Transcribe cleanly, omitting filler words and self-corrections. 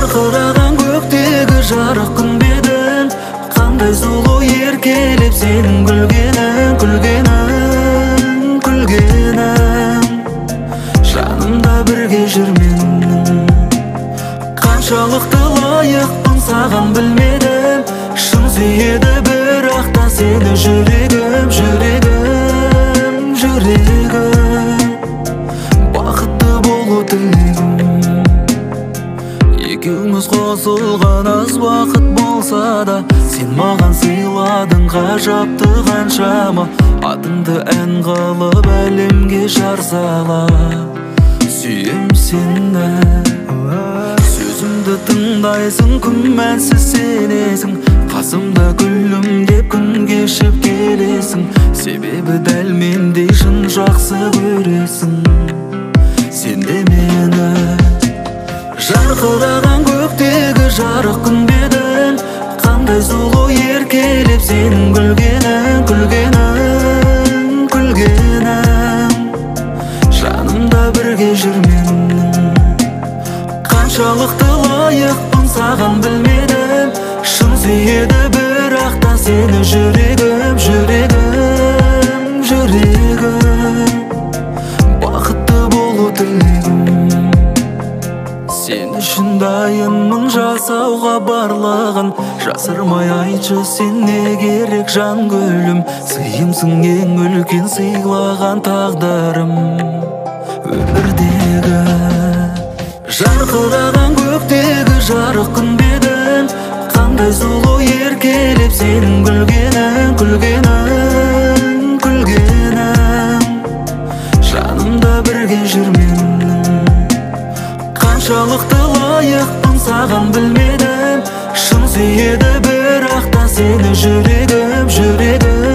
жарқыраған көктегі жарық күн бедің, қандай сұлу еркелеп сенің күлгенің, күлгенің, күлгенің. Жанымда бірге жүрменің, қаншалықты лайықпын саған білмедім. Шын сүйеді бірақ та сені жүрегім, жүрегім, жүрегім. Бақытты болу тілегім. Екеуміз қосылған аз уақыт болса да, сен маған сыйладың ғажапты қаншама. Атыңды ән қылып әлемге жар сала. Сүйем сені, сөзімді тыңдайсың, күмәнсіз сенесің. Қасымда күлімдеп күн кешіп келесің. Себебі дәл мендей шын жақсы көресің. Сен де мені жарқыраған көктегі жарық күн бедің, қандай сұлу еркелеп сенің күлгенің, күлгенің, күлгенің. Жанымда бірге жүрменің, қаншалықты лайықпын саған білмедім. Шын сүйеді бірақ та сені жүрегім, жүрегім, жүрегім. Бақытты болу тілегім. Сен үшін дайынмын жасауға барлығын. Жасырмай айтшы сен не керек жан гүлім. Сыйымсың ең үлкен сыйлаған тағдырым өмірдегі. Жарқыраған көктегі жарық күн бедің, қандай сұлу еркелеп сенің күлгенің, күлгенің, күлгенің. Жанымда бірге жүрменің, қаншалықты лайықпын саған білмедім. Шын сүйеді бірақ та сені жүрегім, жүрегім.